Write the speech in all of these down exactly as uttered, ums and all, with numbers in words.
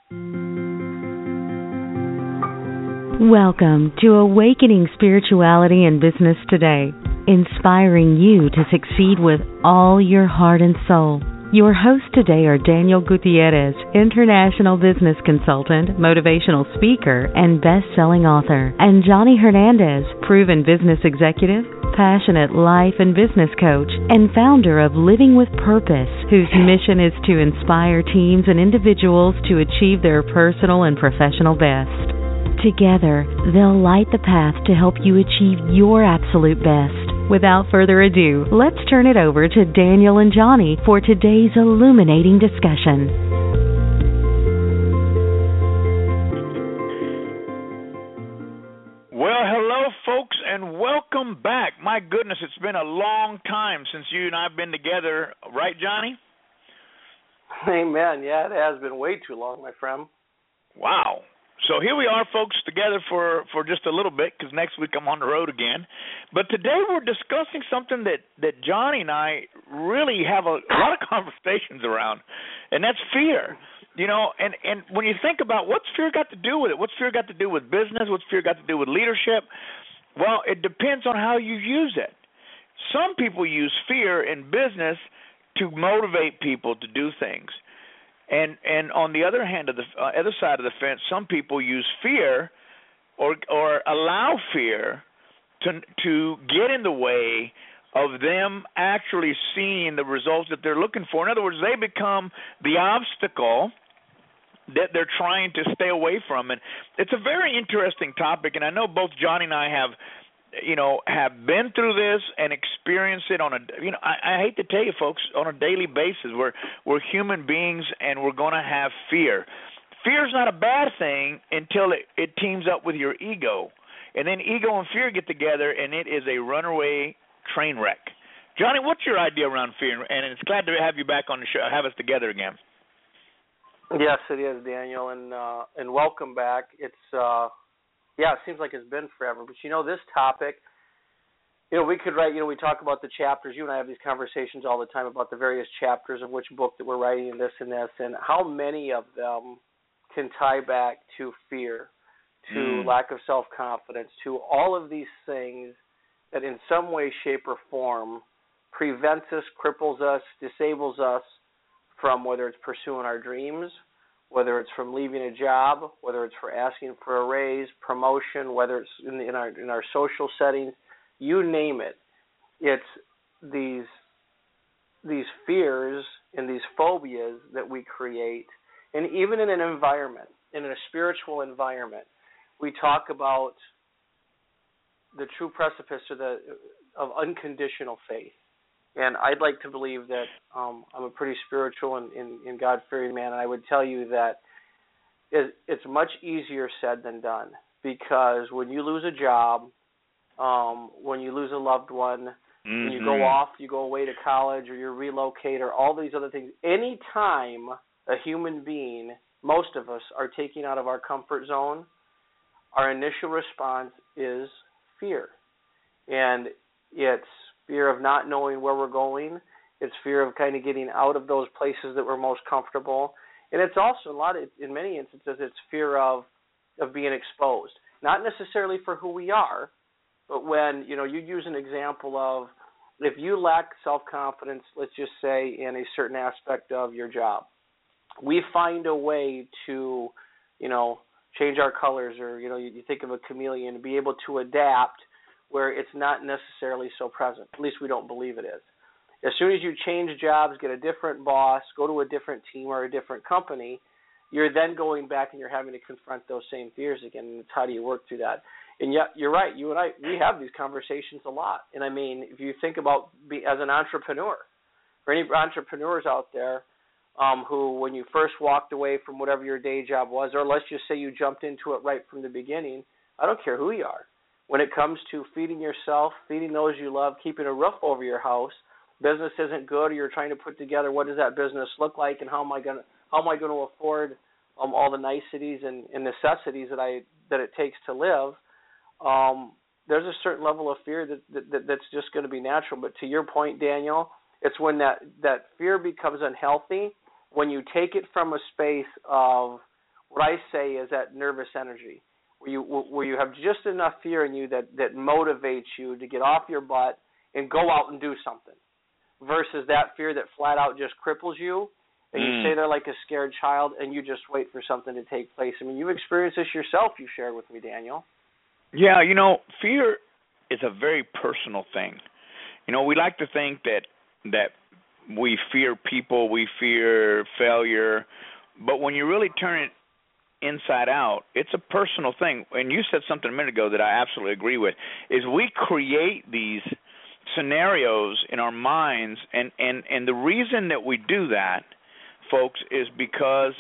Welcome to Awakening Spirituality and Business Today, inspiring you to succeed with all your heart and soul. Your hosts today are Daniel Gutierrez, international business consultant, motivational speaker, and best-selling author, and Johnny Hernandez, proven business executive, passionate life and business coach, and founder of Living with Purpose, whose mission is to inspire teams and individuals to achieve their personal and professional best. Together, they'll light the path to help you achieve your absolute best. Without further ado, let's turn it over to Daniel and Johnny for today's illuminating discussion. Well, hello, folks, and welcome back. My goodness, it's been a long time since you and I have been together, right, Johnny? Amen. Yeah, it has been way too long, my friend. Wow. So here we are, folks, together for, for just a little bit, because next week I'm on the road again. But today we're discussing something that, that Johnny and I really have a, a lot of conversations around, and that's fear. You know, and, and when you think about what's fear got to do with it, what's fear got to do with business, what's fear got to do with leadership, well, it depends on how you use it. Some people use fear in business to motivate people to do things. And and on the other hand of the uh, other side of the fence, some people use fear or or allow fear to to get in the way of them actually seeing the results that they're looking for. In other words, they become the obstacle that they're trying to stay away from. And it's a very interesting topic, and I know both Johnny and I have you know, have been through this and experienced it on a, you know, I, I hate to tell you, folks, on a daily basis. We're we're human beings, and we're going to have fear. Fear is not a bad thing until it, it teams up with your ego, and then ego and fear get together, and it is a runaway train wreck. Johnny, what's your idea around fear? And it's glad to have you back on the show, have us together again. Yes, it is, Daniel, and uh, and welcome back. It's uh, Yeah, it seems like it's been forever. But, you know, this topic, you know, we could write, you know, we talk about the chapters. You and I have these conversations all the time about the various chapters of which book that we're writing and this and this, and how many of them can tie back to fear, to mm. lack of self-confidence, to all of these things that in some way, shape, or form prevents us, cripples us, disables us from whether it's pursuing our dreams, whether it's from leaving a job, whether it's for asking for a raise, promotion, whether it's in, in our in our social settings, you name it. It's these these fears and these phobias that we create, and even in an environment, in a spiritual environment, we talk about the true precipice of the of unconditional faith. And I'd like to believe that um, I'm a pretty spiritual and, and, and God-fearing man, and I would tell you that it, it's much easier said than done, because when you lose a job, um, when you lose a loved one, mm-hmm. when you go off, you go away to college, or you relocate, or all these other things, any time a human being, most of us, are taking out of our comfort zone, our initial response is fear. And it's fear of not knowing where we're going. It's fear of kind of getting out of those places that we're most comfortable. And it's also, a lot of, in many instances, it's fear of of being exposed. Not necessarily for who we are, but when, you know, you use an example of if you lack self-confidence, let's just say in a certain aspect of your job, we find a way to, you know, change our colors, or, you know, you, you think of a chameleon, to be able to adapt where it's not necessarily so present. At least we don't believe it is. As soon as you change jobs, get a different boss, go to a different team or a different company, you're then going back and you're having to confront those same fears again. And it's how do you work through that? And yet, you're right. You and I, we have these conversations a lot. And I mean, if you think about be, as an entrepreneur, or any entrepreneurs out there um, who, when you first walked away from whatever your day job was, or let's just say you jumped into it right from the beginning, I don't care who you are. When it comes to feeding yourself, feeding those you love, keeping a roof over your house, business isn't good, or you're trying to put together what does that business look like, and how am I going to how am I going to afford um, all the niceties and, and necessities that I that it takes to live. Um, there's a certain level of fear that, that, that that's just going to be natural. But to your point, Daniel, it's when that, that fear becomes unhealthy, when you take it from a space of what I say is that nervous energy, where you where you have just enough fear in you that, that motivates you to get off your butt and go out and do something, versus that fear that flat out just cripples you, and you mm. stay there like a scared child and you just wait for something to take place. I mean, you've experienced this yourself, you shared with me, Daniel. Yeah, you know, fear is a very personal thing. You know, we like to think that that we fear people, we fear failure, but when you really turn it inside out, it's a personal thing. And you said something a minute ago that I absolutely agree with, is we create these scenarios in our minds, and, and, and the reason that we do that, folks, is because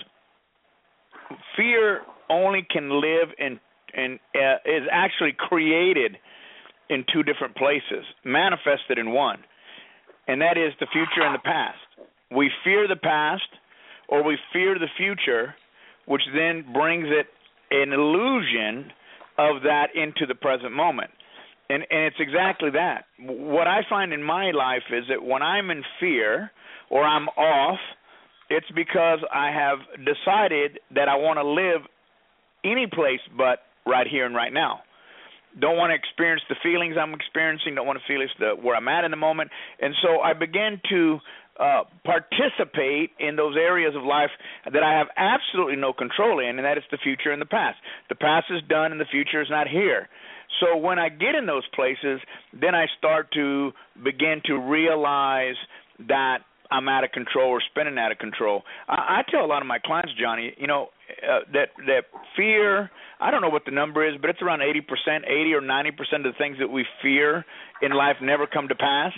fear only can live in, in uh, is actually created in two different places, manifested in one, and that is the future and the past. We fear the past, or we fear the future, which then brings it an illusion of that into the present moment. And, and it's exactly that. What I find in my life is that when I'm in fear or I'm off, it's because I have decided that I want to live any place but right here and right now. Don't want to experience the feelings I'm experiencing, don't want to feel the, where I'm at in the moment. And so I began to uh, participate in those areas of life that I have absolutely no control in, and that is the future and the past. The past is done and the future is not here. So when I get in those places, then I start to begin to realize that I'm out of control or spinning out of control. I, I tell a lot of my clients, Johnny, you know, uh, that that fear, I don't know what the number is, but it's around eighty percent, eighty or ninety percent of the things that we fear in life never come to pass.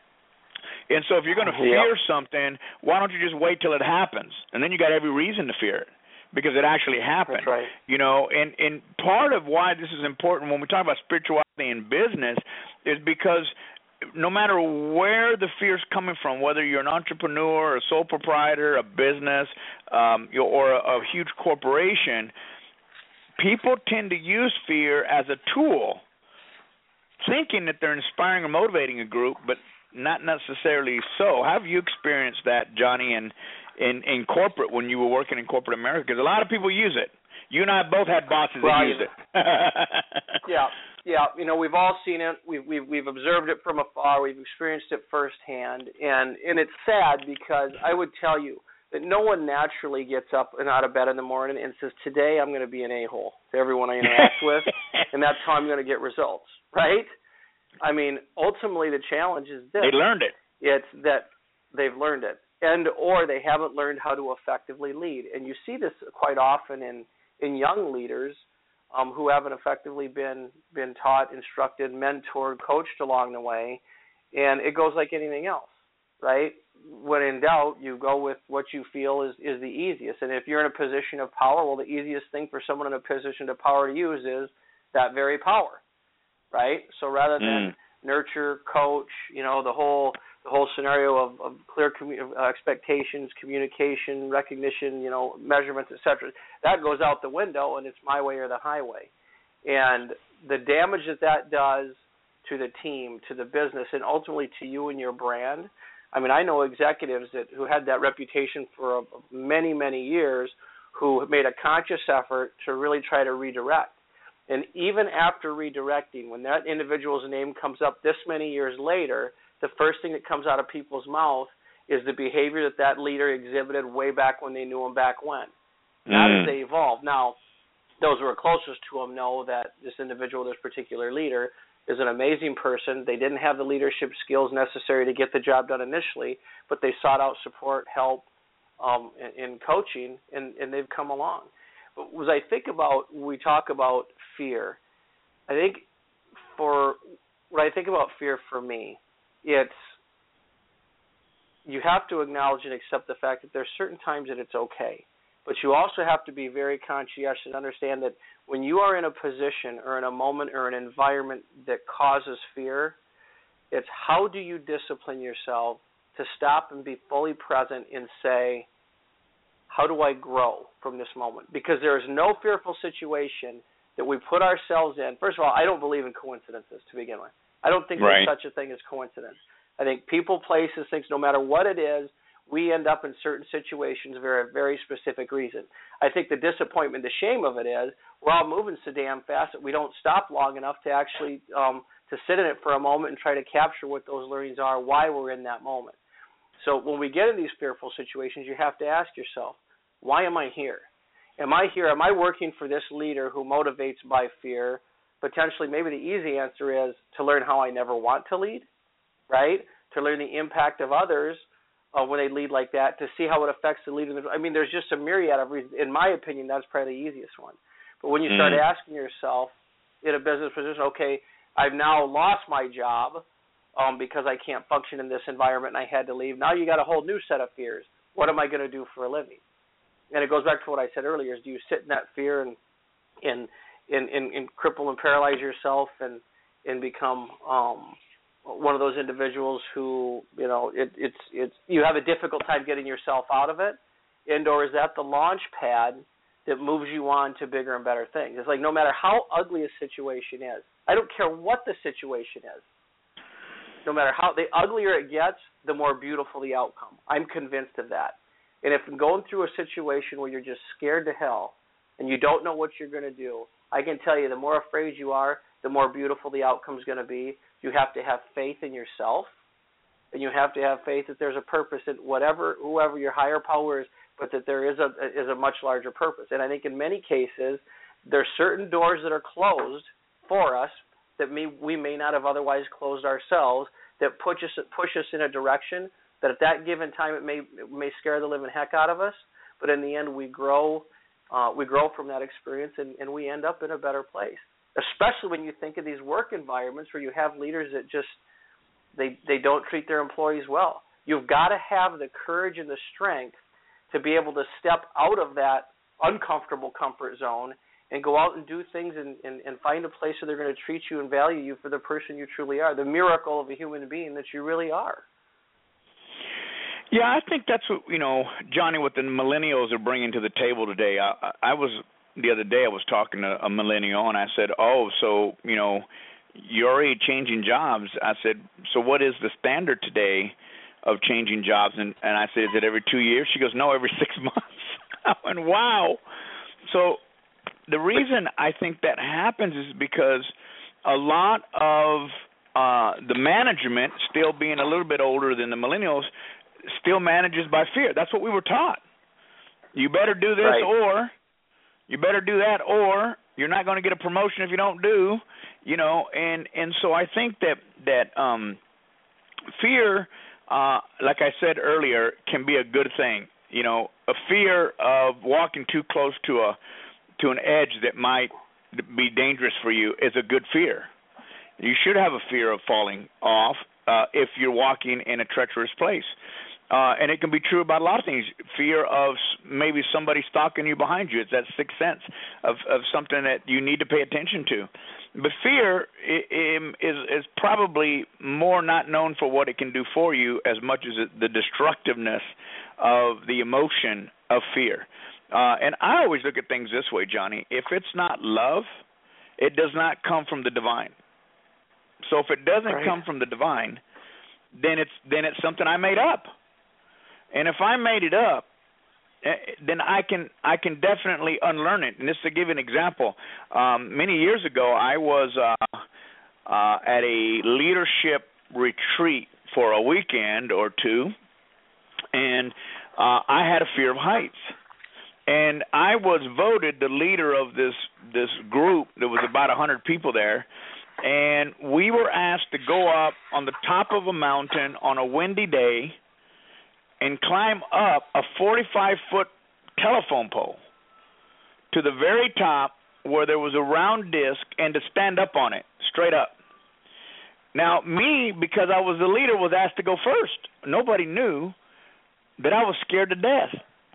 And so if you're going to fear yep. something, why don't you just wait till it happens? And then you got every reason to fear it, because it actually happened. That's right. You know, and, and part of why this is important when we talk about spirituality in business is because no matter where the fear is coming from, whether you're an entrepreneur, a sole proprietor, a business, um, or a, a huge corporation, people tend to use fear as a tool, thinking that they're inspiring or motivating a group, but not necessarily so. How have you experienced that, Johnny, in, in, in corporate when you were working in corporate America? Because a lot of people use it. You and I both had bosses well, that used it. yeah. Yeah, you know, we've all seen it. We've, we've we've observed it from afar. We've experienced it firsthand, and and it's sad because I would tell you that no one naturally gets up and out of bed in the morning and says, "Today I'm going to be an a-hole to everyone I interact with, and that's how I'm going to get results." Right? I mean, ultimately the challenge is this: they learned it. It's that they've learned it, and or they haven't learned how to effectively lead. And you see this quite often in in young leaders. Um, who haven't effectively been been taught, instructed, mentored, coached along the way, and it goes like anything else, right? When in doubt, you go with what you feel is, is the easiest. And if you're in a position of power, well, the easiest thing for someone in a position of power to use is that very power, right? So rather than mm. nurture, coach, you know, the whole the whole scenario of, of clear commu- uh, expectations, communication, recognition, you know, measurements, et cetera, that goes out the window, and it's my way or the highway. And the damage that that does to the team, to the business, and ultimately to you and your brand. I mean, I know executives that who had that reputation for many, many years who made a conscious effort to really try to redirect. And even after redirecting, when that individual's name comes up this many years later, the first thing that comes out of people's mouth is the behavior that that leader exhibited way back when they knew him back when. Not mm. as they evolved. Now, those who are closest to him know that this individual, this particular leader, is an amazing person. They didn't have the leadership skills necessary to get the job done initially, but they sought out support, help, um, in, in coaching, and, and they've come along. But as I think about, we talk about fear, I think for, when I think about fear for me, it's, you have to acknowledge and accept the fact that there's certain times that it's okay. But you also have to be very conscientious and understand that when you are in a position or in a moment or an environment that causes fear, it's how do you discipline yourself to stop and be fully present and say, how do I grow from this moment? Because there is no fearful situation that we put ourselves in. First of all, I don't believe in coincidences to begin with. I don't think right. there's such a thing as coincidence. I think people, places, things, no matter what it is, we end up in certain situations for a very specific reason. I think the disappointment, the shame of it is we're all moving so damn fast that we don't stop long enough to actually um, to sit in it for a moment and try to capture what those learnings are, why we're in that moment. So when we get in these fearful situations, you have to ask yourself, why am I here? Am I here? Am I working for this leader who motivates by fear? Potentially, maybe the easy answer is to learn how I never want to lead, right? To learn the impact of others uh, when they lead like that, to see how it affects the leader. I mean, there's just a myriad of reasons. In my opinion, that's probably the easiest one. But when you start mm. asking yourself in a business position, okay, I've now lost my job um, because I can't function in this environment and I had to leave. Now you got a whole new set of fears. What am I going to do for a living? And it goes back to what I said earlier, is do you sit in that fear and and and, and, and cripple and paralyze yourself and, and become um, one of those individuals who, you know, it, it's it's you have a difficult time getting yourself out of it, and or is that the launch pad that moves you on to bigger and better things? It's like no matter how ugly a situation is, I don't care what the situation is, no matter how, the uglier it gets, the more beautiful the outcome. I'm convinced of that. And if you're going through a situation where you're just scared to hell and you don't know what you're going to do, I can tell you the more afraid you are, the more beautiful the outcome is going to be. You have to have faith in yourself, and you have to have faith that there's a purpose in whatever, whoever your higher power is, but that there is a is a much larger purpose. And I think in many cases, there's certain doors that are closed for us that may, we may not have otherwise closed ourselves, that push us push us in a direction that at that given time it may it may scare the living heck out of us, but in the end we grow uh, we grow from that experience and, and we end up in a better place. Especially when you think of these work environments where you have leaders that just they they don't treat their employees well. You've got to have the courage and the strength to be able to step out of that uncomfortable comfort zone and go out and do things and, and, and find a place where they're going to treat you and value you for the person you truly are, the miracle of a human being that you really are. Yeah, I think that's what, you know, Johnny, what the millennials are bringing to the table today. I, I was, the other day I was talking to a millennial and I said, oh, so, you know, you're already changing jobs. I said, so what is the standard today of changing jobs? And, and I said, is it every two years? She goes, no, every six months. I went, wow. So the reason I think that happens is because a lot of uh, the management, still being a little bit older than the millennials, still manages by fear. That's what we were taught. You better do this right. or you better do that or you're not going to get a promotion if you don't do, you know, and, and so I think that, that um, fear, uh, like I said earlier, can be a good thing. You know, a fear of walking too close to a to an edge that might be dangerous for you is a good fear. You should have a fear of falling off uh, if you're walking in a treacherous place. Uh, and it can be true about a lot of things. Fear of maybe somebody stalking you behind you. It's that sixth sense of, of something that you need to pay attention to. But fear is, is probably more not known for what it can do for you as much as the destructiveness of the emotion of fear. Uh, and I always look at things this way, Johnny. If it's not love, it does not come from the divine. So if it doesn't right. come from the divine, then it's then it's something I made up. And if I made it up, then I can I can definitely unlearn it. And just to give you an example, um, many years ago I was uh, uh, at a leadership retreat for a weekend or two, and uh, I had a fear of heights. And I was voted the leader of this this group. There was about one hundred people there. And we were asked to go up on the top of a mountain on a windy day and climb up a forty-five foot telephone pole to the very top where there was a round disc and to stand up on it, straight up. Now, me, because I was the leader, was asked to go first. Nobody knew that I was scared to death.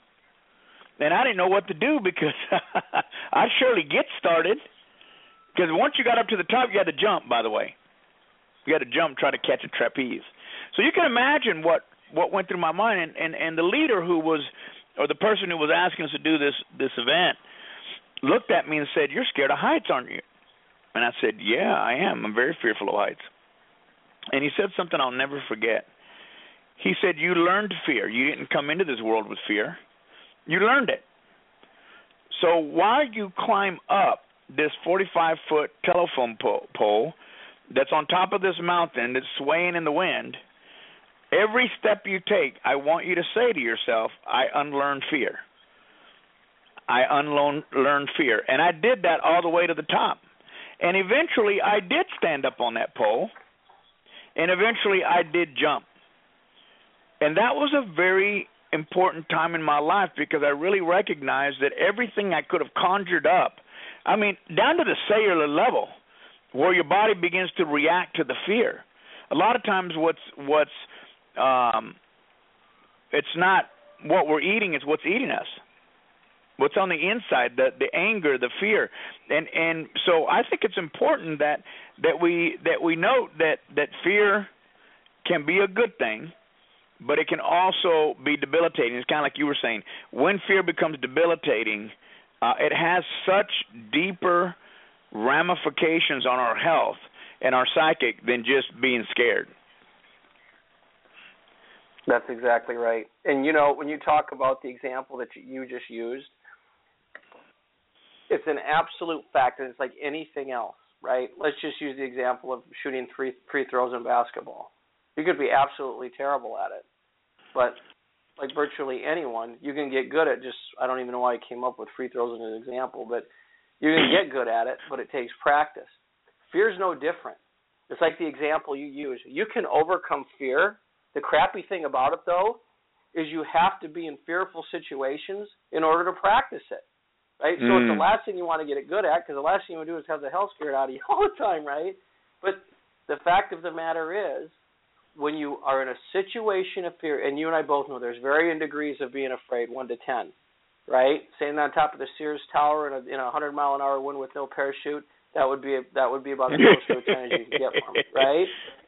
And I didn't know what to do because I'd surely get started. Because once you got up to the top, you had to jump, by the way. You had to jump, try to catch a trapeze. So you can imagine what, what went through my mind. And, and, and the leader who was, or the person who was asking us to do this, this event, looked at me and said, you're scared of heights, aren't you? And I said, yeah, I am. I'm very fearful of heights. And he said something I'll never forget. He said, you learned fear. You didn't come into this world with fear. You learned it. So while you climb up this forty-five foot telephone pole that's on top of this mountain that's swaying in the wind, every step you take, I want you to say to yourself, I unlearned fear. I unlearned fear. And I did that all the way to the top. And eventually I did stand up on that pole, and eventually I did jump. And that was a very important time in my life because I really recognized that everything I could have conjured up, I mean, down to the cellular level, where your body begins to react to the fear. A lot of times what's what's um, it's not what we're eating, it's what's eating us. What's on the inside, the the anger, the fear. And and so I think it's important that that we that we note that, that fear can be a good thing, but it can also be debilitating. It's kind of like you were saying. When fear becomes debilitating, uh, it has such deeper ramifications on our health and our psychic than just being scared. That's exactly right. And, you know, when you talk about the example that you just used, it's an absolute fact, and it's like anything else, right? Let's just use the example of shooting three free throws in basketball. You could be absolutely terrible at it. But like virtually anyone, you can get good at just, I don't even know why I came up with free throws as an example, but you can get good at it, but it takes practice. Fear is no different. It's like the example you use. You can overcome fear. The crappy thing about it, though, is you have to be in fearful situations in order to practice it, right? Mm. So it's the last thing you want to get it good at, because the last thing you want to do is have the hell scared out of you all the time, right? But the fact of the matter is, when you are in a situation of fear, and you and I both know there's varying degrees of being afraid, one to ten, right? Standing on top of the Sears Tower in a, in a one hundred mile an hour wind with no parachute, that would be a, that would be about as close to a ten as you can get from it, right?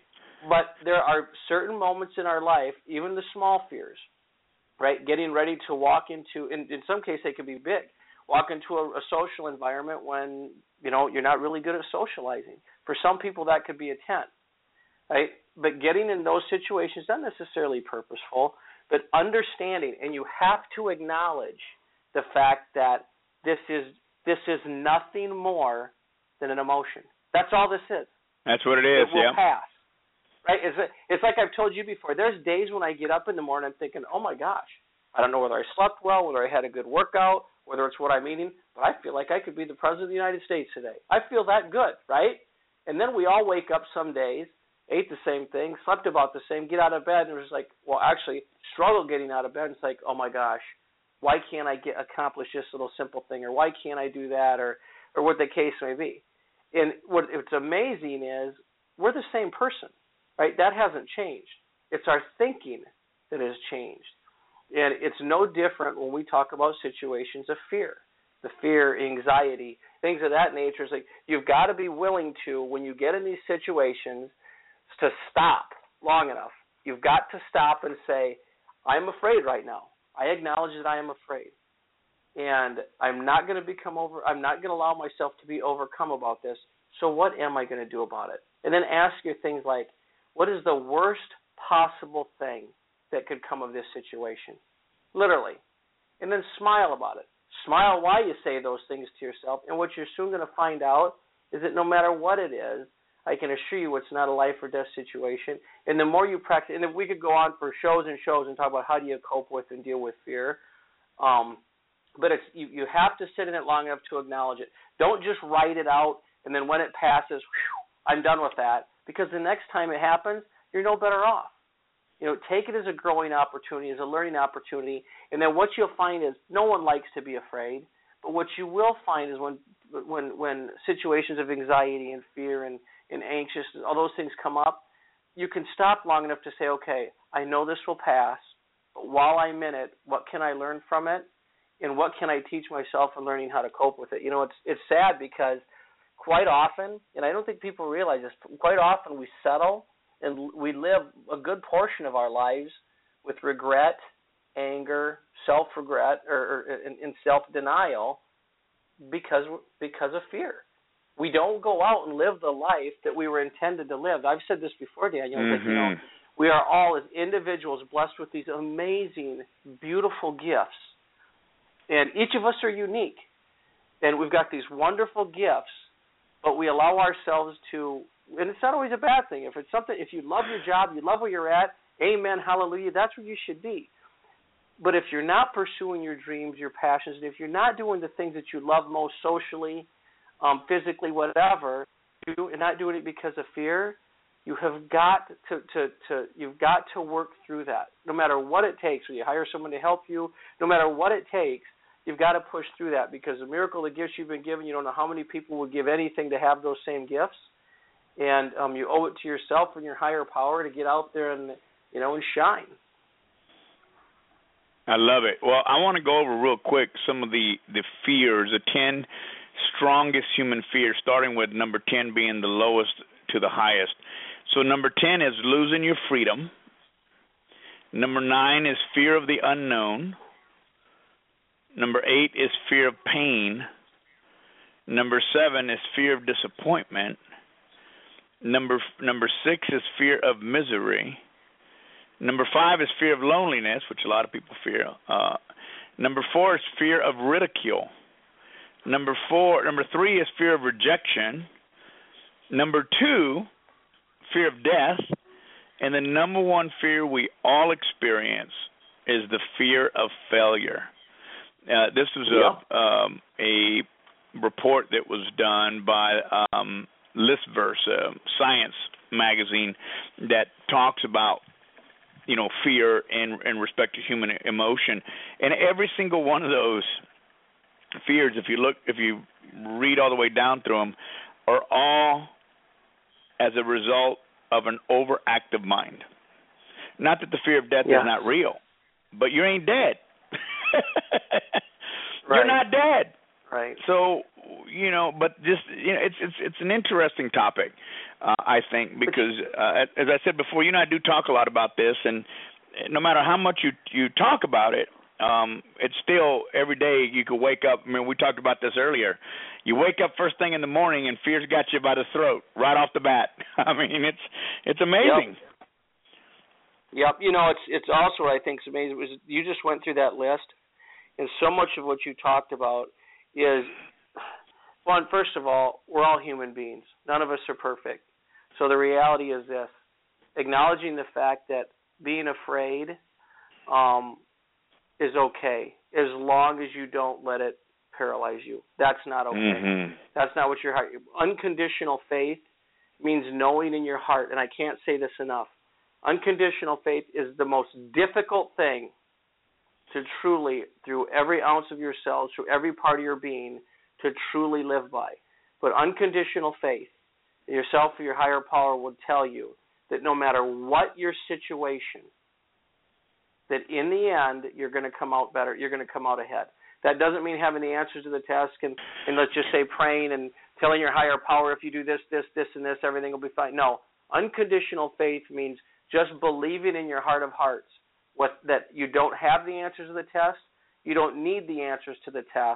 But there are certain moments in our life, even the small fears, right? Getting ready to walk into, in, in some cases they could be big, walk into a, a social environment when, you know, you're not really good at socializing. For some people that could be a ten, right? But getting in those situations, not necessarily purposeful, but understanding, and you have to acknowledge the fact that this is this is nothing more than an emotion. That's all this is. That's what it is, it will yeah. pass. Right? It's, it's like I've told you before. There's days when I get up in the morning and I'm thinking, oh, my gosh, I don't know whether I slept well, whether I had a good workout, whether it's what I'm eating, but I feel like I could be the President of the United States today. I feel that good, right? And then we all wake up some days, ate the same thing, slept about the same, get out of bed, and it was like, well, actually, struggle getting out of bed. It's like, oh, my gosh, why can't I get accomplish this little simple thing, or why can't I do that, or, or what the case may be. And what what's amazing is we're the same person. Right? That hasn't changed. It's our thinking that has changed. And it's no different when we talk about situations of fear, the fear, anxiety, things of that nature. It's like you've got to be willing to, when you get in these situations, to stop long enough. You've got to stop and say, I'm afraid right now. I acknowledge that I am afraid. And I'm not going to become over, I'm not going to allow myself to be overcome about this. So what am I going to do about it? And then ask your things like, what is the worst possible thing that could come of this situation? Literally. And then smile about it. Smile while you say those things to yourself. And what you're soon going to find out is that no matter what it is, I can assure you it's not a life or death situation. And the more you practice, and if we could go on for shows and shows and talk about how do you cope with and deal with fear, um, but it's, you, you have to sit in it long enough to acknowledge it. Don't just write it out, and then when it passes, whew, I'm done with that. Because the next time it happens, you're no better off. You know, take it as a growing opportunity, as a learning opportunity, and then what you'll find is no one likes to be afraid, but what you will find is when when when situations of anxiety and fear and, and anxious, all those things come up, you can stop long enough to say, okay, I know this will pass, but while I'm in it, what can I learn from it, and what can I teach myself in learning how to cope with it? You know, it's it's sad because quite often, and I don't think people realize this, quite often we settle and we live a good portion of our lives with regret, anger, self-regret, or, or in, in self-denial because because of fear. We don't go out and live the life that we were intended to live. I've said this before, Daniel. Mm-hmm. Like, you know, We are all, as individuals, blessed with these amazing, beautiful gifts. And each of us are unique. And we've got these wonderful gifts, but we allow ourselves to, and it's not always a bad thing. If it's something, if you love your job, you love where you're at, amen, hallelujah, that's where you should be. But if you're not pursuing your dreams, your passions, and if you're not doing the things that you love most socially, um, physically, whatever, and not doing it because of fear, you have got to, to, to you've got to work through that. No matter what it takes, when you hire someone to help you, no matter what it takes, you've got to push through that, because the miracle, the gifts you've been given, you don't know how many people would give anything to have those same gifts, and um, you owe it to yourself and your higher power to get out there and, you know, and shine. I love it. Well, I want to go over real quick some of the, the fears, the ten strongest human fears, starting with number ten being the lowest to the highest. So number ten is losing your freedom. Number nine is fear of the unknown. Number eight is fear of pain. Number seven is fear of disappointment. Number number six is fear of misery. Number five is fear of loneliness, which a lot of people fear. Uh, number four is fear of ridicule. Number four, number three is fear of rejection. Number two, fear of death. And the number one fear we all experience is the fear of failure. Uh, this was a, yeah. um, a report that was done by um, Listverse, a science magazine, that talks about, you know, fear in, in respect to human emotion. And every single one of those fears, if you look, if you read all the way down through them, are all as a result of an overactive mind. Not that the fear of death yeah. is not real, but you ain't dead. Right. You're not dead. Right. So, you know, but just, you know, it's it's it's an interesting topic, uh, I think, because uh, as I said before, you and I do talk a lot about this, and no matter how much you you talk about it, um, it's still every day you could wake up. I mean, we talked about this earlier. You wake up first thing in the morning, and fear's got you by the throat right off the bat. I mean, it's it's amazing. Yep. Yep. You know, it's it's also what I think is amazing was you just went through that list, and so much of what you talked about is, well, first of all, we're all human beings. None of us are perfect. So the reality is this: acknowledging the fact that being afraid um, is okay, as long as you don't let it paralyze you. That's not okay. Mm-hmm. That's not what your heart. Unconditional faith means knowing in your heart, and I can't say this enough. Unconditional faith is the most difficult thing to truly, through every ounce of your cells, through every part of your being, to truly live by. But unconditional faith, yourself or your higher power will tell you that no matter what your situation, that in the end, you're going to come out better. You're going to come out ahead. That doesn't mean having the answers to the test and, and let's just say praying and telling your higher power, if you do this, this, this, and this, everything will be fine. No. Unconditional faith means just believing in your heart of hearts what, that you don't have the answers to the test. You don't need the answers to the test.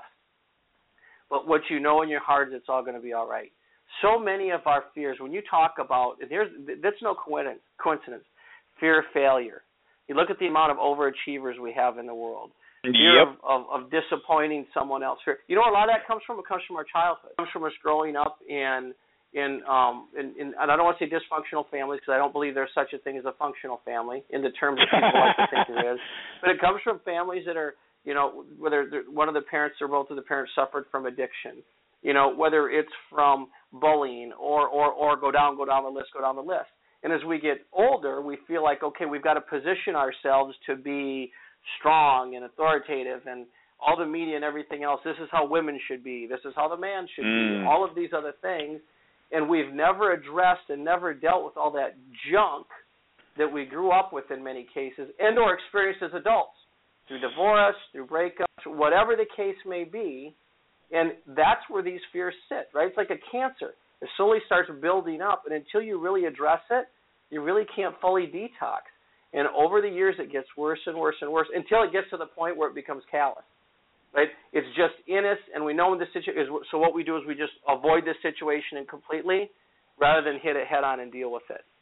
But what you know in your heart is it's all going to be all right. So many of our fears, when you talk about, and here's, that's no coincidence, fear of failure. You look at the amount of overachievers we have in the world. Fear yep. of, of, of disappointing someone else. You know where a lot of that comes from? It comes from our childhood. It comes from us growing up in, in, um, in, in and I don't want to say dysfunctional families because I don't believe there's such a thing as a functional family in the terms that people like to think there is. But it comes from families that are, you know, whether one of the parents or both of the parents suffered from addiction. You know, whether it's from bullying or, or, or go down, go down the list, go down the list. And as we get older, we feel like, okay, we've got to position ourselves to be strong and authoritative and all the media and everything else. This is how women should be. This is how the man should mm. be. All of these other things. And we've never addressed and never dealt with all that junk that we grew up with in many cases and or experienced as adults through divorce, through breakups, whatever the case may be. And that's where these fears sit, right? It's like a cancer. It slowly starts building up, and until you really address it, you really can't fully detox. And over the years, it gets worse and worse and worse until it gets to the point where it becomes callous, right? It's just in us, and we know the situation. So what we do is we just avoid this situation and completely, rather than hit it head on and deal with it.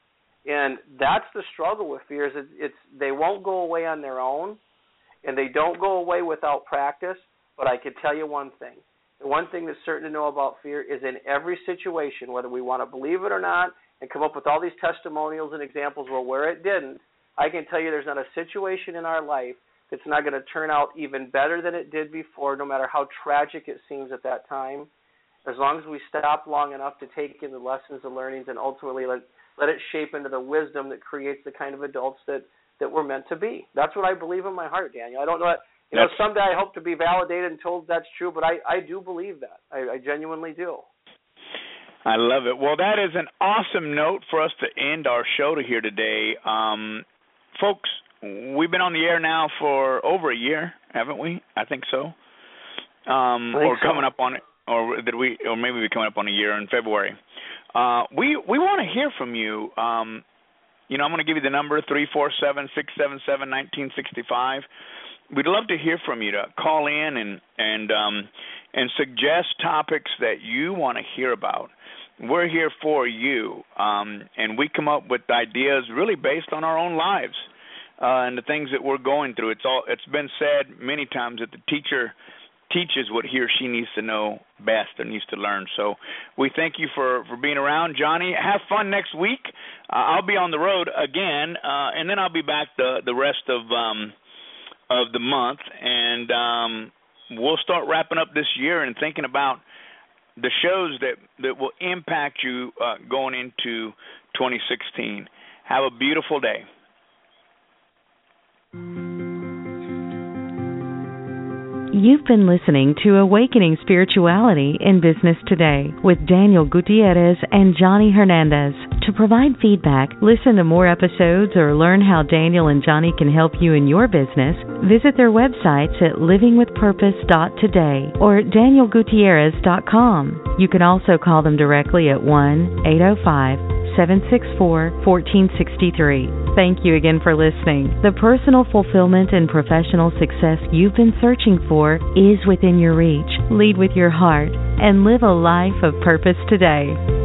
And that's the struggle with fears. It's, it's they won't go away on their own, and they don't go away without practice. But I can tell you one thing. The one thing that's certain to know about fear is in every situation, whether we want to believe it or not, and come up with all these testimonials and examples where, where it didn't, I can tell you there's not a situation in our life that's not going to turn out even better than it did before, no matter how tragic it seems at that time, as long as we stop long enough to take in the lessons and learnings and ultimately let, let it shape into the wisdom that creates the kind of adults that, that we're meant to be. That's what I believe in my heart, Daniel. I don't know, you know, someday I hope to be validated and told that's true, but I, I do believe that. I, I genuinely do. I love it. Well, that is an awesome note for us to end our show to here today. Um, folks, we've been on the air now for over a year, haven't we? I think so. Um, I think or so. coming up on it, or did we? Or maybe we're coming up on a year in February. Uh, we we want to hear from you. Um, you know, I'm going to give you the number three four seven six seven seven one nine six five. We'd love to hear from you to call in and and um, and suggest topics that you want to hear about. We're here for you, um, and we come up with ideas really based on our own lives uh, and the things that we're going through. It's all it's been said many times that the teacher teaches what he or she needs to know best or needs to learn. So we thank you for, for being around. Johnny, have fun next week. Uh, I'll be on the road again, uh, and then I'll be back the, the rest of um, of the month, and um, we'll start wrapping up this year and thinking about the shows that, that will impact you uh, going into twenty sixteen. Have a beautiful day. You've been listening to Awakening Spirituality in Business Today with Daniel Gutierrez and Johnny Hernandez. To provide feedback, listen to more episodes, or learn how Daniel and Johnny can help you in your business, visit their websites at living with purpose dot today or daniel gutierrez dot com. You can also call them directly at one eight zero five, seven six four, one four six three. Thank you again for listening. The personal fulfillment and professional success you've been searching for is within your reach. Lead with your heart and live a life of purpose today.